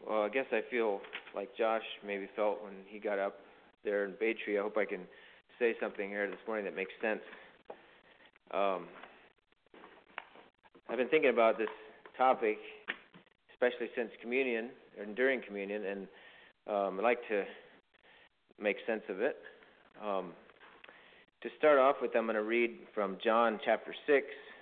Well, I guess I feel like Josh maybe felt when he got up there in Bay Tree. I hope I can say something here this morning that makes sense. I've been thinking about this topic, especially since communion, and during communion, and I'd like to make sense of it. To start off with, I'm going to read from John chapter 6.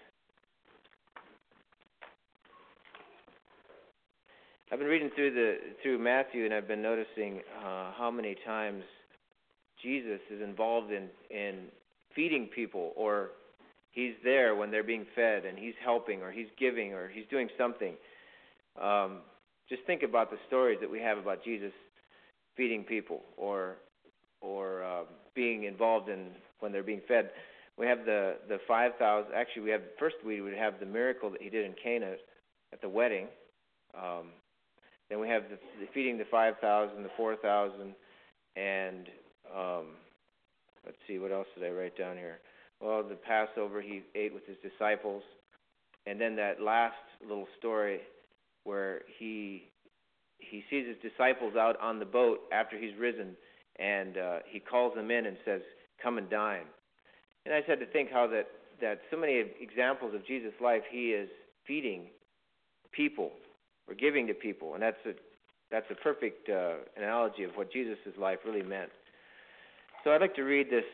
I've been reading through Matthew, and I've been noticing how many times Jesus is involved in feeding people, or he's there when they're being fed, and he's helping, or he's giving, or he's doing something. Just think about the stories that we have about Jesus feeding people, or being involved in when they're being fed. We have the 5,000. Actually, we would have the miracle that he did in Cana at the wedding. Then we have the feeding the 5,000, the 4,000, and let's see, what else did I write down here? Well, the Passover, he ate with his disciples, and then that last little story where he sees his disciples out on the boat after he's risen, and he calls them in and says, "Come and dine." And I just had to think how that so many examples of Jesus' life, he is feeding people or giving to people, and that's a perfect analogy of what Jesus' life really meant. So I'd like to read this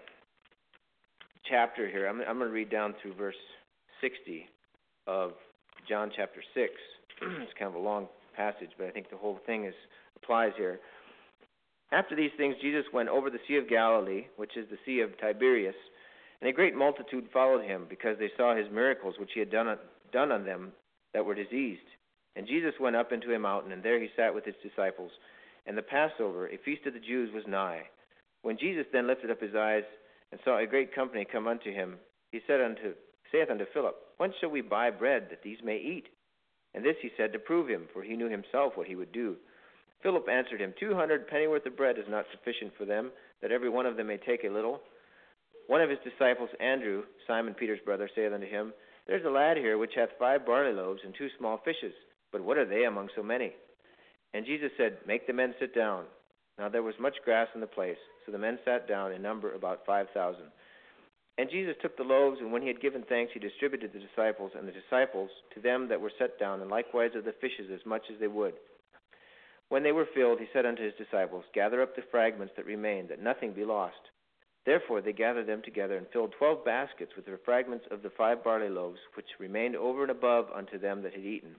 chapter here. I'm going to read down through verse 60 of John chapter 6. It's kind of a long passage, but I think the whole thing applies here. After these things, Jesus went over the Sea of Galilee, which is the Sea of Tiberias, and a great multitude followed him, because they saw his miracles which he had done on them that were diseased. And Jesus went up into a mountain, and there he sat with his disciples. And the Passover, a feast of the Jews, was nigh. When Jesus then lifted up his eyes and saw a great company come unto him, he saith unto Philip, Whence shall we buy bread that these may eat? And this he said to prove him, for he knew himself what he would do. Philip answered him, 200 pennyworth of bread is not sufficient for them, that every one of them may take a little. One of his disciples, Andrew, Simon Peter's brother, saith unto him, There's a lad here which hath 5 barley loaves and 2 small fishes, but what are they among so many? And Jesus said, Make the men sit down. Now there was much grass in the place, so the men sat down, in number about 5,000. And Jesus took the loaves, and when he had given thanks, he distributed the disciples, and the disciples to them that were set down, and likewise of the fishes as much as they would. When they were filled, he said unto his disciples, Gather up the fragments that remain, that nothing be lost. Therefore they gathered them together, and filled 12 baskets with the fragments of the 5 barley loaves, which remained over and above unto them that had eaten.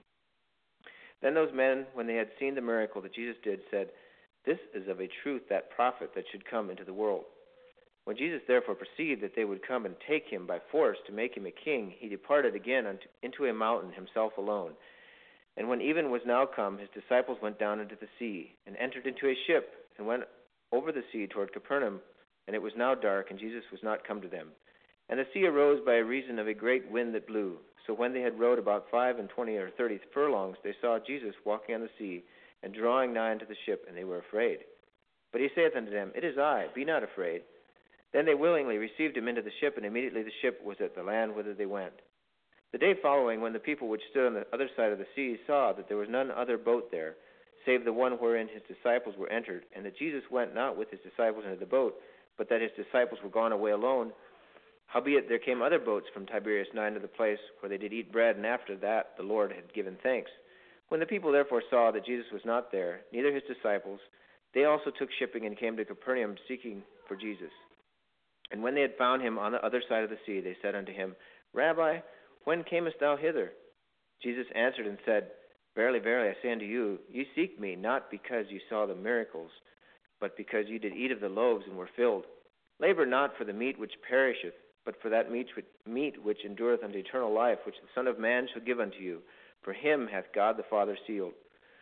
Then those men, when they had seen the miracle that Jesus did, said, This is of a truth that prophet that should come into the world. When Jesus therefore perceived that they would come and take him by force to make him a king, he departed again into a mountain himself alone. And when even was now come, his disciples went down into the sea, and entered into a ship, and went over the sea toward Capernaum. And it was now dark, and Jesus was not come to them. And the sea arose by reason of a great wind that blew. So when they had rowed about 25 or 30 furlongs, they saw Jesus walking on the sea, and drawing nigh unto the ship, and they were afraid. But he saith unto them, It is I, be not afraid. Then they willingly received him into the ship, and immediately the ship was at the land whither they went. The day following, when the people which stood on the other side of the sea saw that there was none other boat there, save the one wherein his disciples were entered, and that Jesus went not with his disciples into the boat, but that his disciples were gone away alone, howbeit there came other boats from Tiberias nigh unto the place where they did eat bread, and after that the Lord had given thanks. When the people therefore saw that Jesus was not there, neither his disciples, they also took shipping and came to Capernaum, seeking for Jesus. And when they had found him on the other side of the sea, they said unto him, Rabbi, when camest thou hither? Jesus answered and said, Verily, verily, I say unto you, ye seek me not because ye saw the miracles, but because ye did eat of the loaves and were filled. Labor not for the meat which perisheth, but for that meat which endureth unto eternal life, which the Son of Man shall give unto you. For him hath God the Father sealed.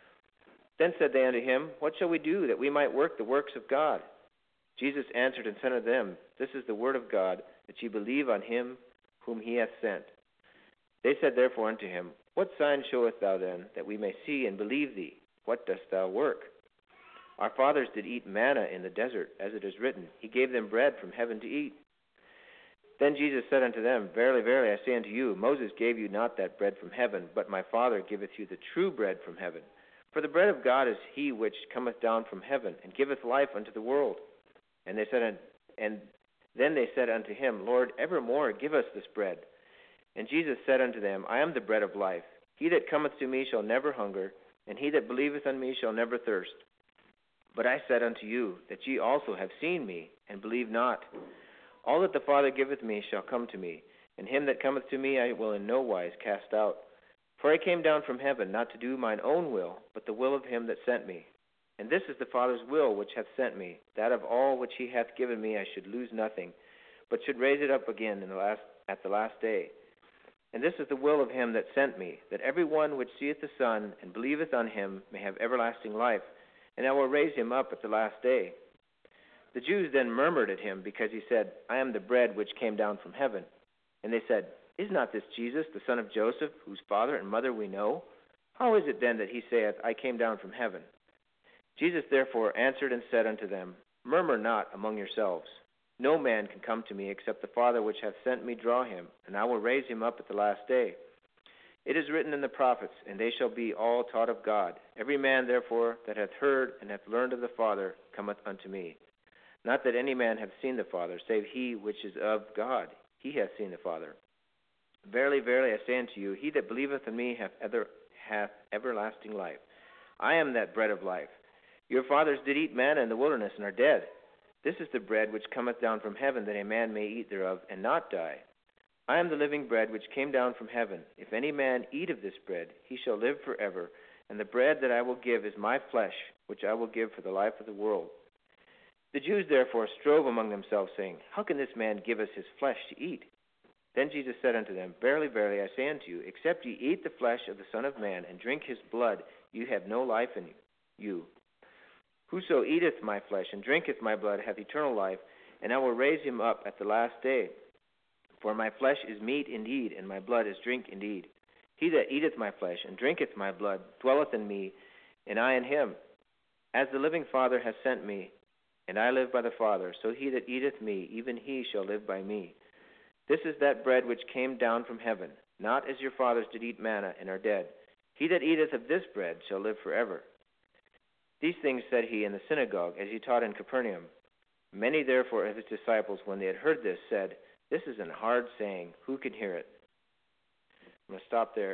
Then said they unto him, What shall we do, that we might work the works of God? Jesus answered and said unto them, This is the word of God, that ye believe on him whom he hath sent. They said therefore unto him, What sign showest thou then, that we may see and believe thee? What dost thou work? Our fathers did eat manna in the desert, as it is written, He gave them bread from heaven to eat. Then Jesus said unto them, Verily, verily, I say unto you, Moses gave you not that bread from heaven, but my Father giveth you the true bread from heaven. For the bread of God is he which cometh down from heaven, and giveth life unto the world. And then they said unto him, Lord, evermore give us this bread. And Jesus said unto them, I am the bread of life. He that cometh to me shall never hunger, and he that believeth on me shall never thirst. But I said unto you, that ye also have seen me, and believe not. All that the Father giveth me shall come to me, and him that cometh to me I will in no wise cast out. For I came down from heaven, not to do mine own will, but the will of him that sent me. And this is the Father's will which hath sent me, that of all which he hath given me I should lose nothing, but should raise it up again at the last day. And this is the will of him that sent me, that every one which seeth the Son, and believeth on him, may have everlasting life, and I will raise him up at the last day. The Jews then murmured at him, because he said, I am the bread which came down from heaven. And they said, Is not this Jesus, the son of Joseph, whose father and mother we know? How is it then that he saith, I came down from heaven? Jesus therefore answered and said unto them, Murmur not among yourselves. No man can come to me, except the Father which hath sent me draw him, and I will raise him up at the last day. It is written in the prophets, and they shall be all taught of God. Every man therefore that hath heard and hath learned of the Father cometh unto me. Not that any man hath seen the Father, save he which is of God. He hath seen the Father. Verily, verily, I say unto you, he that believeth in me hath everlasting life. I am that bread of life. Your fathers did eat manna in the wilderness, and are dead. This is the bread which cometh down from heaven, that a man may eat thereof, and not die. I am the living bread which came down from heaven. If any man eat of this bread, he shall live forever. And the bread that I will give is my flesh, which I will give for the life of the world. The Jews therefore strove among themselves, saying, How can this man give us his flesh to eat? Then Jesus said unto them, Verily, verily, I say unto you, except ye eat the flesh of the Son of Man, and drink his blood, you have no life in you. Whoso eateth my flesh, and drinketh my blood, hath eternal life, and I will raise him up at the last day. For my flesh is meat indeed, and my blood is drink indeed. He that eateth my flesh, and drinketh my blood, dwelleth in me, and I in him. As the living Father hath sent me, and I live by the Father, so he that eateth me, even he shall live by me. This is that bread which came down from heaven, not as your fathers did eat manna, and are dead. He that eateth of this bread shall live forever. These things said he in the synagogue, as he taught in Capernaum. Many therefore of his disciples, when they had heard this, said, This is an hard saying. Who can hear it? I'm going to stop there.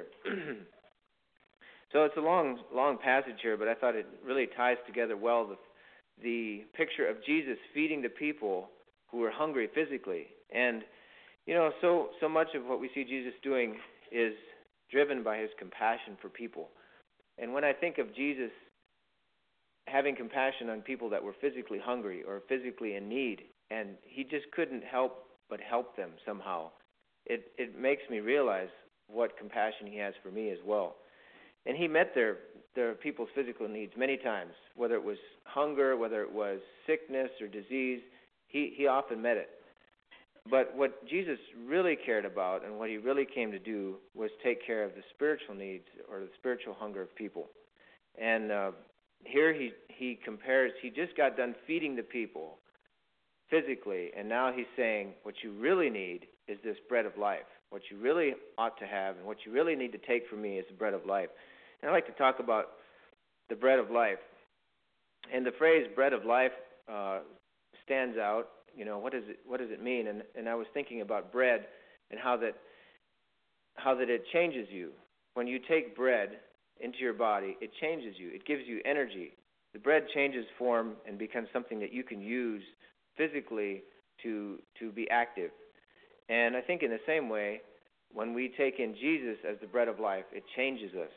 So it's a long passage here, but I thought it really ties together well the picture of Jesus feeding the people who were hungry physically. And, so much of what we see Jesus doing is driven by his compassion for people. And when I think of Jesus having compassion on people that were physically hungry or physically in need, and he just couldn't help but help them somehow, it makes me realize what compassion he has for me as well. And he met their people's physical needs many times, whether it was hunger, whether it was sickness or disease, he often met it. But what Jesus really cared about and what he really came to do was take care of the spiritual needs or the spiritual hunger of people. And here he compares, he just got done feeding the people physically, and now he's saying what you really need is this bread of life. What you really ought to have and what you really need to take from me is the bread of life. And I'd like to talk about the bread of life. And the phrase bread of life stands out. What does it mean? And I was thinking about bread and how that it changes you. When you take bread into your body, it changes you. It gives you energy. The bread changes form and becomes something that you can use physically to be active. And I think in the same way, when we take in Jesus as the bread of life, it changes us.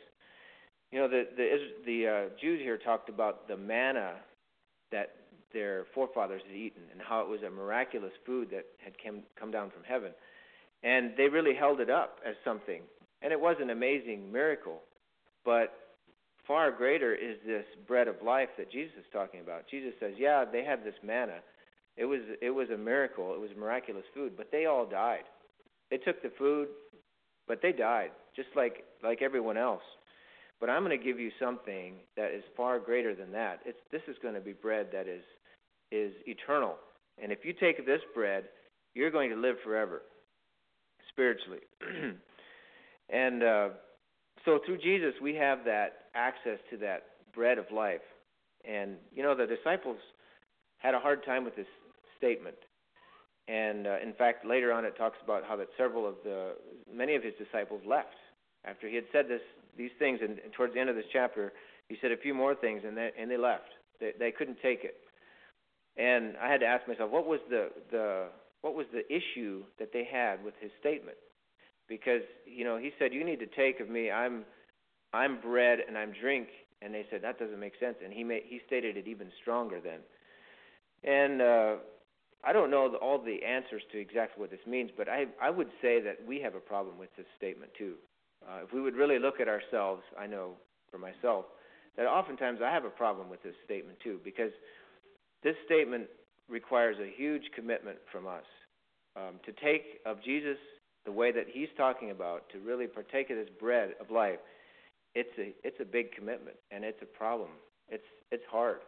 The Jews here talked about the manna that their forefathers had eaten and how it was a miraculous food that had come down from heaven. And they really held it up as something. And it was an amazing miracle. But far greater is this bread of life that Jesus is talking about. Jesus says, yeah, they had this manna. It was a miracle. It was miraculous food. But they all died. They took the food, but they died, just like everyone else. But I'm going to give you something that is far greater than that. This is going to be bread that is eternal. And if you take this bread, you're going to live forever, spiritually. And so through Jesus, we have that access to that bread of life. And, the disciples had a hard time with this statement. And, in fact, later on it talks about how that many of his disciples left. After he had said these things, and towards the end of this chapter, he said a few more things, and they left. They couldn't take it. And I had to ask myself, what was the issue that they had with his statement? Because, he said, you need to take of me, I'm bread and I'm drink. And they said, that doesn't make sense. And he stated it even stronger then. And I don't know all the answers to exactly what this means, but I would say that we have a problem with this statement too. If we would really look at ourselves, I know for myself, that oftentimes I have a problem with this statement too, because this statement requires a huge commitment from us to take of Jesus the way that he's talking about, to really partake of this bread of life. It's a big commitment, and it's a problem. It's hard.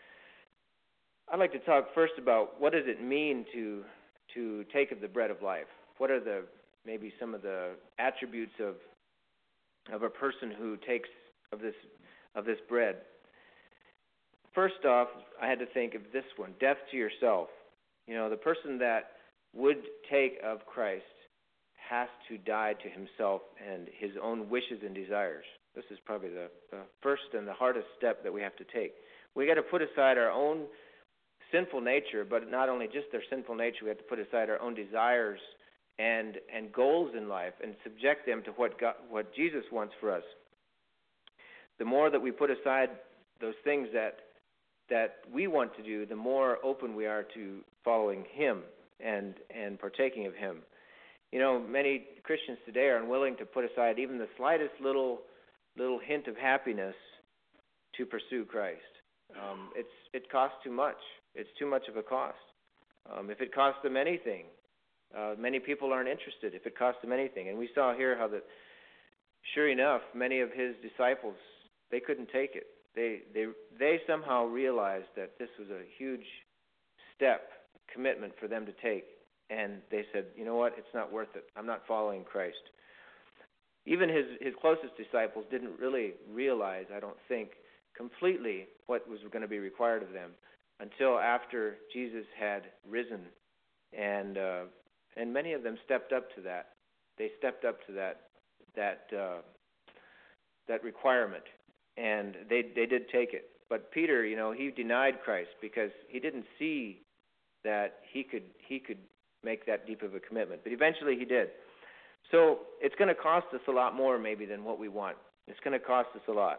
I'd like to talk first about what does it mean to take of the bread of life. What are maybe some of the attributes of a person who takes of this bread? First off, I had to think of this one: death to yourself. The person that would take of Christ has to die to himself and his own wishes and desires. This is probably the first and the hardest step that we have to take. We got to put aside our own sinful nature, but not only just their sinful nature, we have to put aside our own desires and goals in life and subject them to what Jesus wants for us. The more that we put aside those things that we want to do, the more open we are to following him and partaking of him. Many Christians today are unwilling to put aside even the slightest little hint of happiness to pursue Christ. It costs too much. It's too much of a cost. If it costs them anything, many people aren't interested. If it costs them anything, and we saw here how that, sure enough, many of his disciples, they couldn't take it. They somehow realized that this was a huge commitment for them to take, and they said, you know what, it's not worth it. I'm not following Christ. Even his closest disciples didn't really realize, I don't think, completely what was going to be required of them until after Jesus had risen, and many of them stepped up to that. They stepped up to that requirement, and they did take it. But Peter, he denied Christ because he didn't see that he could make that deep of a commitment. But eventually he did. So it's going to cost us a lot more maybe than what we want. It's going to cost us a lot.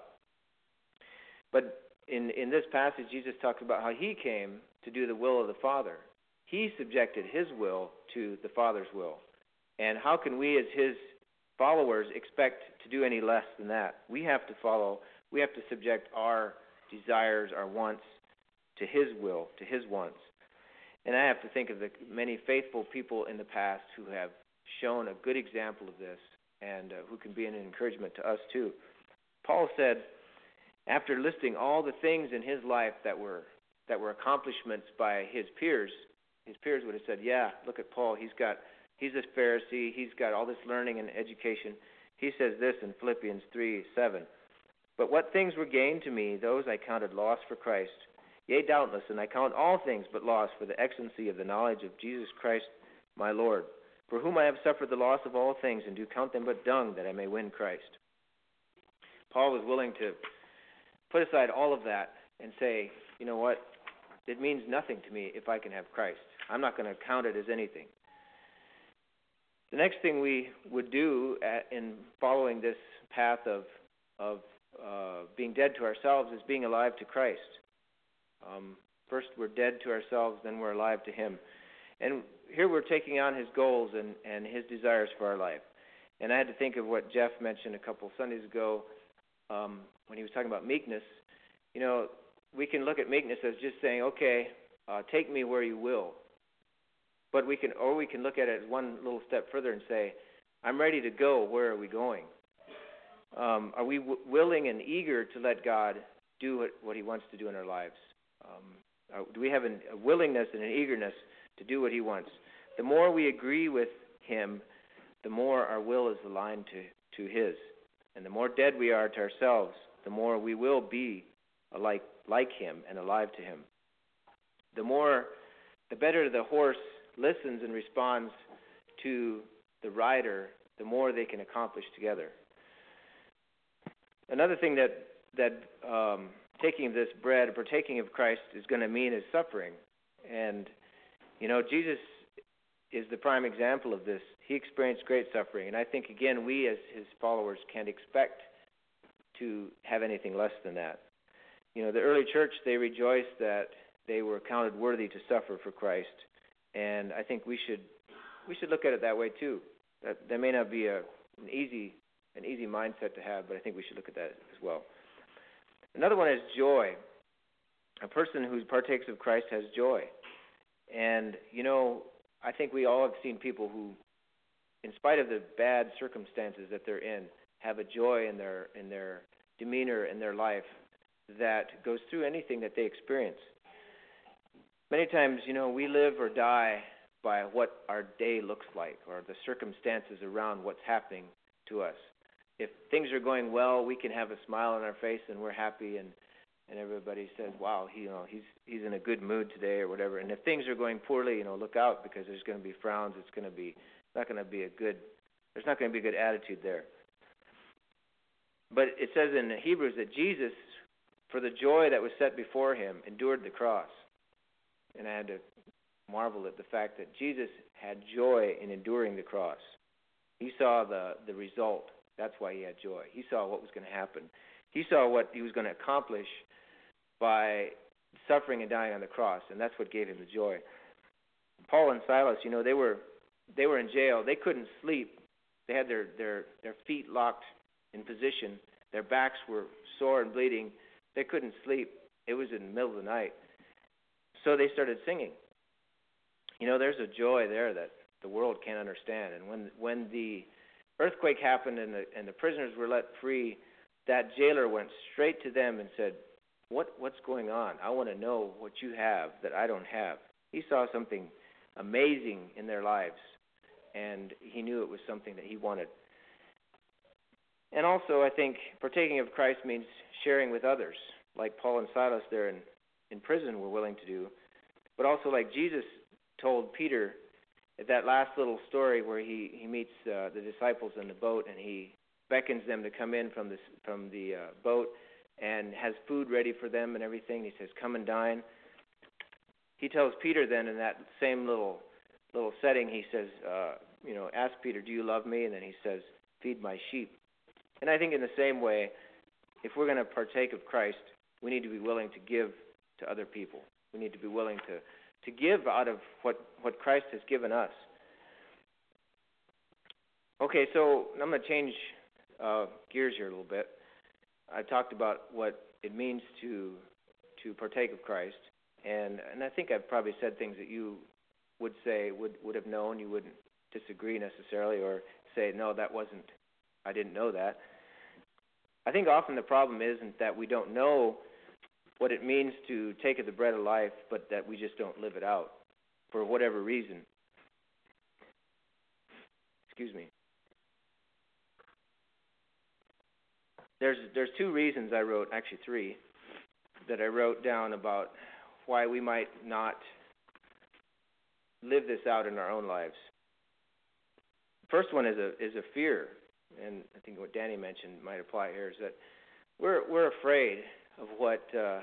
But in this passage, Jesus talks about how he came to do the will of the Father. He subjected his will to the Father's will. And how can we as his followers expect to do any less than that? We have to subject our desires, our wants, to his will, to his wants. And I have to think of the many faithful people in the past who have shown a good example of this and who can be an encouragement to us too. Paul said, after listing all the things in his life that were accomplishments by his peers would have said, yeah, look at Paul, he's a Pharisee, he's got all this learning and education. He says this in Philippians 3:7, but what things were gained to me, those I counted loss for Christ. Yea, doubtless, and I count all things but loss for the excellency of the knowledge of Jesus Christ my Lord, for whom I have suffered the loss of all things, and do count them but dung, that I may win Christ. Paul was willing to put aside all of that and say, you know what, it means nothing to me if I can have Christ. I'm not going to count it as anything. The next thing we would do in following this path of being dead to ourselves is being alive to Christ. First we're dead to ourselves, then we're alive to him. And here we're taking on his goals and his desires for our life. And I had to think of what Jeff mentioned a couple Sundays ago when he was talking about meekness. We can look at meekness as just saying, okay, take me where you will. But we can look at it as one little step further and say, I'm ready to go. Where are we going? Are we willing and eager to let God do what he wants to do in our lives? Do we have a willingness and an eagerness to do what he wants? The more we agree with him, the more our will is aligned to his. And the more dead we are to ourselves, the more we will be like him and alive to him. The better the horse listens and responds to the rider, the more they can accomplish together. Another thing that taking of this bread, partaking of Christ, is going to mean is suffering. And, Jesus is the prime example of this. He experienced great suffering. And I think, again, we as his followers can't expect to have anything less than that. The early church, they rejoiced that they were counted worthy to suffer for Christ. And I think we should look at it that way too. That may not be an easy mindset to have, but I think we should look at that as well. Another one is joy. A person who partakes of Christ has joy. And, I think we all have seen people who, in spite of the bad circumstances that they're in, have a joy in their demeanor, in their life, that goes through anything that they experience. Many times, we live or die by what our day looks like or the circumstances around what's happening to us. If things are going well, we can have a smile on our face and we're happy, and everybody says, "Wow, he's in a good mood today," or whatever. And if things are going poorly, look out, because there's going to be frowns. There's not going to be a good attitude there. But it says in Hebrews that Jesus, for the joy that was set before him, endured the cross. And I had to marvel at the fact that Jesus had joy in enduring the cross. He saw the result. That's why he had joy. He saw what was going to happen. He saw what he was going to accomplish by suffering and dying on the cross, and that's what gave him the joy. Paul and Silas, they were in jail. They couldn't sleep. They had their feet locked in position. Their backs were sore and bleeding. They couldn't sleep. It was in the middle of the night. So they started singing. There's a joy there that the world can't understand. And when the earthquake happened and the prisoners were let free, that jailer went straight to them and said, What's going on? I want to know what you have that I don't have. He saw something amazing in their lives, and he knew it was something that he wanted. And also, I think partaking of Christ means sharing with others, like Paul and Silas there in prison were willing to do, but also like Jesus told Peter at that last little story where he meets the disciples in the boat, and he beckons them to come in from the boat and has food ready for them and everything. He says, "Come and dine." He tells Peter then in that same little setting, he says, ask Peter, "Do you love me?" And then he says, "Feed my sheep." And I think in the same way, if we're going to partake of Christ, we need to be willing to give to other people. We need to be willing to give out of what Christ has given us. Okay, so I'm going to change gears here a little bit. I talked about what it means to partake of Christ, and I think I've probably said things that you would say would have known. You wouldn't disagree necessarily or say, "No, I didn't know that." I think often the problem isn't that we don't know what it means to take of the bread of life, but that we just don't live it out for whatever reason. Excuse me. There's two reasons I wrote, actually three, that I wrote down about why we might not live this out in our own lives. The first one is a fear, and I think what Danny mentioned might apply here, is that we're afraid of what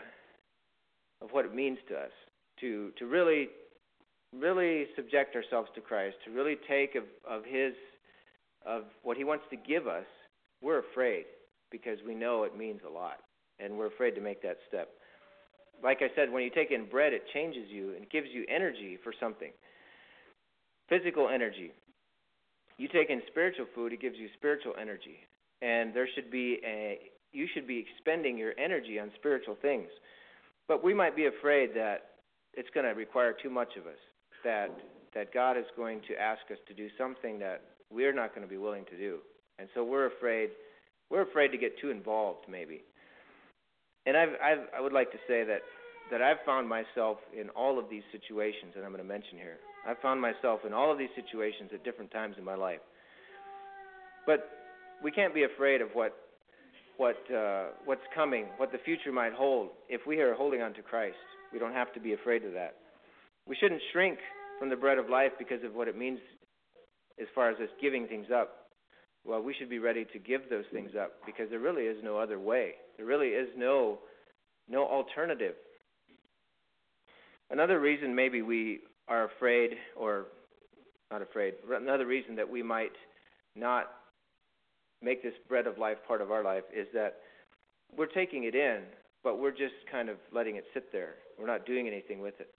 it means to us to really subject ourselves to Christ, to really take of what he wants to give us. We're afraid because we know it means a lot, and we're afraid to make that step. Like I said, when you take in bread, it changes you and gives you energy for something. Physical energy. You take in spiritual food, it gives you spiritual energy. And you should be expending your energy on spiritual things. But we might be afraid that it's going to require too much of us, that God is going to ask us to do something that we're not going to be willing to do. And so we're afraid to get too involved, maybe. And I would like to say that I've found myself in all of these situations that I'm going to mention here. I've found myself in all of these situations at different times in my life. But we can't be afraid of what what's coming, what the future might hold if we are holding on to Christ. We don't have to be afraid of that. We shouldn't shrink from the bread of life because of what it means as far as us giving things up. Well, we should be ready to give those things up because there really is no other way. There really is no alternative. Another reason maybe we are afraid, or not afraid, another reason that we might not make this bread of life part of our life is that we're taking it in, but we're just kind of letting it sit there. We're not doing anything with it.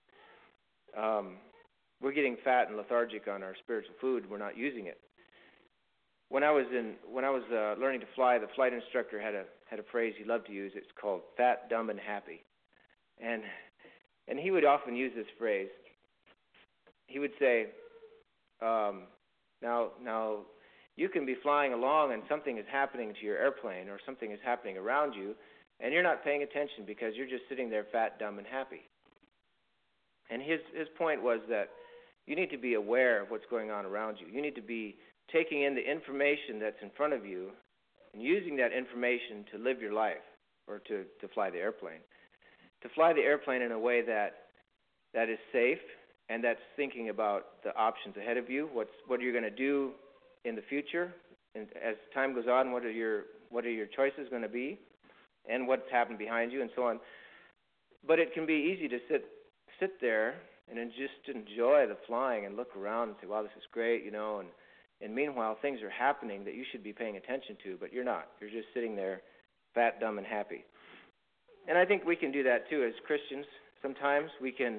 We're getting fat and lethargic on our spiritual food. We're not using it. When I was learning to fly, the flight instructor had a phrase he loved to use. It's called fat, dumb, and happy. And he would often use this phrase. He would say, now you can be flying along and something is happening to your airplane or something is happening around you, and you're not paying attention because you're just sitting there fat, dumb, and happy. And his point was that you need to be aware of what's going on around you. You need to be taking in the information that's in front of you and using that information to live your life or to fly the airplane. To fly the airplane in a way that is safe and that's thinking about the options ahead of you, what you're going to do in the future, and as time goes on, what are your choices going to be, and what's happened behind you, and so on. But it can be easy to sit there and then just enjoy the flying and look around and say, wow, this is great, and meanwhile things are happening that you should be paying attention to, but you're not. You're just sitting there fat, dumb, and happy. And I think we can do that too as Christians. Sometimes we can,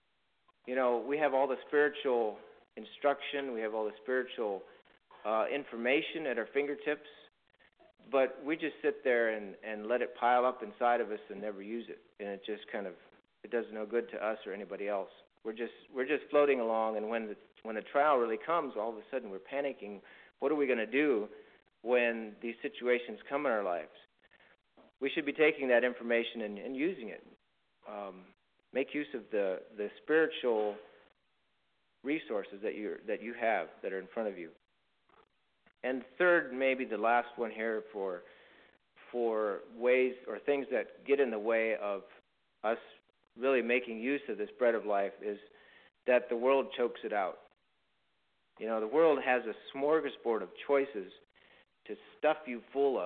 we have all the spiritual instruction, we have all the spiritual information at our fingertips, but we just sit there and let it pile up inside of us and never use it, and it just it does no good to us or anybody else. We're just floating along, and when a trial really comes, all of a sudden we're panicking. What are we going to do when these situations come in our lives? We should be taking that information and using it. Make use of the spiritual resources that you have that are in front of you. And third, maybe the last one here for ways or things that get in the way of us really making use of this bread of life is that the world chokes it out. The world has a smorgasbord of choices to stuff you full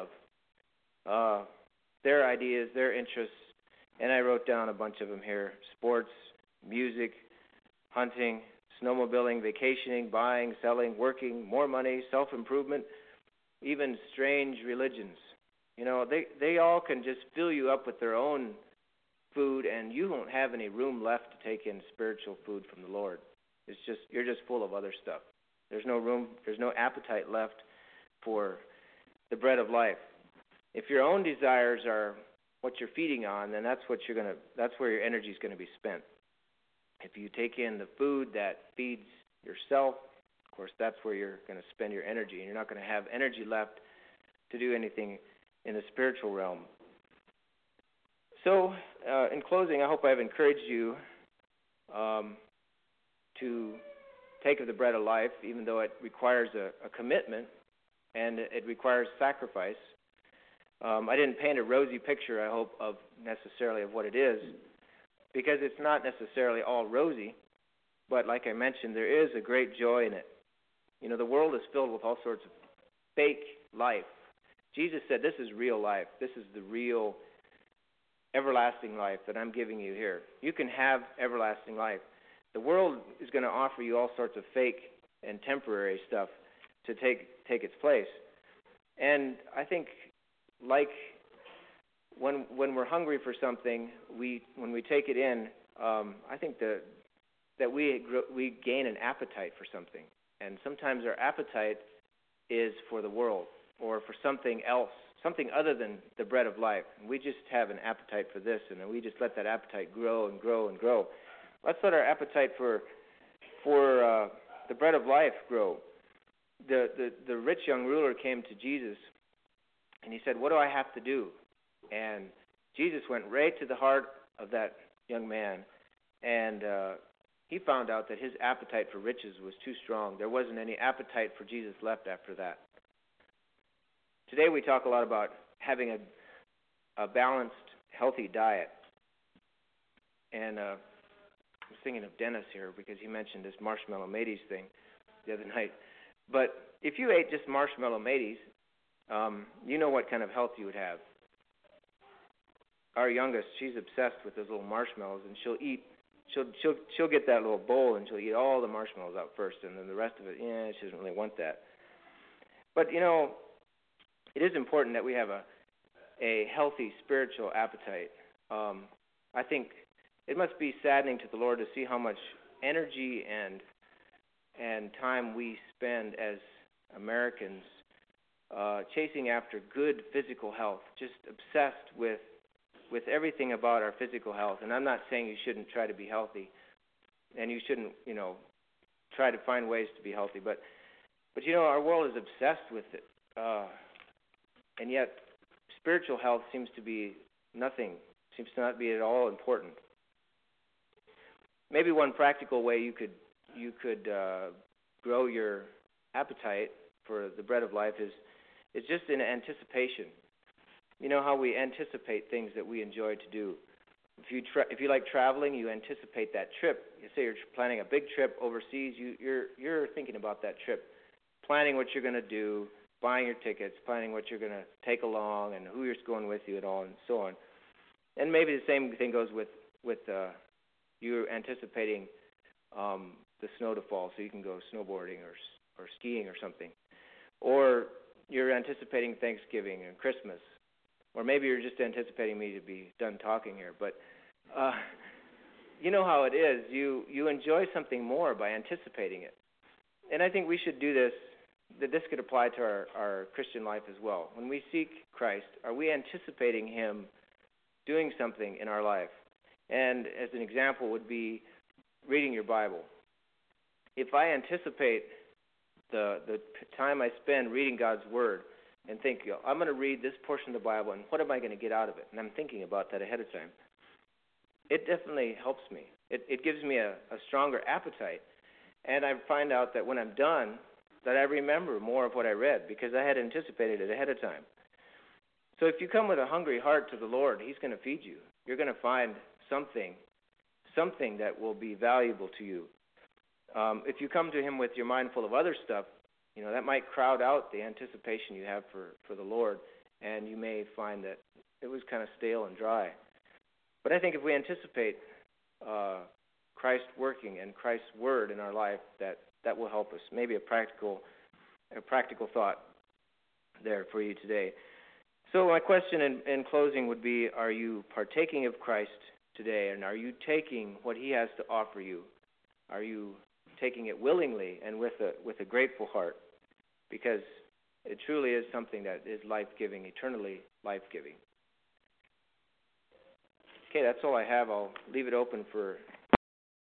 of their ideas, their interests, and I wrote down a bunch of them here: sports, music, hunting, snowmobiling, vacationing, buying, selling, working, more money, self-improvement, even strange religions. They all can just fill you up with their own food, and you won't have any room left to take in spiritual food from the Lord. You're just full of other stuff. There's no room, there's no appetite left for the bread of life. If your own desires are what you're feeding on, then that's where your energy is going to be spent. If you take in the food that feeds yourself, of course, that's where you're going to spend your energy, and you're not going to have energy left to do anything in the spiritual realm. So, in closing, I hope I've encouraged you to take of the bread of life, even though it requires a commitment and it requires sacrifice. I didn't paint a rosy picture, I hope, necessarily of what it is, because it's not necessarily all rosy, but like I mentioned, there is a great joy in it. The world is filled with all sorts of fake life. Jesus said, this is real life. This is the real everlasting life that I'm giving you here. You can have everlasting life. The world is going to offer you all sorts of fake and temporary stuff to take its place. And I think, like when we're hungry for something, when we take it in, I think that we gain an appetite for something. And sometimes our appetite is for the world or for something else, something other than the bread of life. And we just have an appetite for this, and then we just let that appetite grow and grow and grow. Let's let our appetite for the bread of life grow. The rich young ruler came to Jesus, and he said, what do I have to do? And Jesus went right to the heart of that young man, and he found out that his appetite for riches was too strong. There wasn't any appetite for Jesus left after that. Today we talk a lot about having a balanced, healthy diet. And I was thinking of Dennis here because he mentioned this marshmallow mateys thing the other night. But if you ate just marshmallow mateys, you know what kind of health you would have. Our youngest, she's obsessed with those little marshmallows, and she'll get that little bowl and she'll eat all the marshmallows out first, and then the rest of it, she doesn't really want that. But it is important that we have a healthy spiritual appetite. I think it must be saddening to the Lord to see how much energy and time we spend as Americans chasing after good physical health, just obsessed with everything about our physical health. And I'm not saying you shouldn't try to be healthy, and you shouldn't, try to find ways to be healthy. But our world is obsessed with it, and yet spiritual health seems to not be at all important. Maybe one practical way you could grow your appetite for the bread of life is just in anticipation. You know how we anticipate things that we enjoy to do. If you like traveling, you anticipate that trip. You say you're planning a big trip overseas, you're thinking about that trip, planning what you're going to do, buying your tickets, planning what you're going to take along, and who you're going with you, and all, and so on. And maybe the same thing goes with you anticipating the snow to fall so you can go snowboarding or skiing or something. Or you're anticipating Thanksgiving and Christmas. Or maybe you're just anticipating me to be done talking here. But you know how it is. You enjoy something more by anticipating it. And I think we should do this, that this could apply to our Christian life as well. When we seek Christ, are we anticipating Him doing something in our life? And as an example would be reading your Bible. If I anticipate the time I spend reading God's Word and think, I'm going to read this portion of the Bible, and what am I going to get out of it? And I'm thinking about that ahead of time. It definitely helps me. It gives me a stronger appetite. And I find out that when I'm done, that I remember more of what I read because I had anticipated it ahead of time. So if you come with a hungry heart to the Lord, He's going to feed you. You're going to find something that will be valuable to you. If you come to Him with your mind full of other stuff, that might crowd out the anticipation you have for the Lord, and you may find that it was kind of stale and dry. But I think if we anticipate Christ working and Christ's Word in our life, that will help us. Maybe a practical thought there for you today. So my question in closing would be, are you partaking of Christ today, and are you taking what He has to offer you? Are you taking it willingly and with a grateful heart? Because it truly is something that is life-giving, eternally life-giving. Okay, that's all I have. I'll leave it open for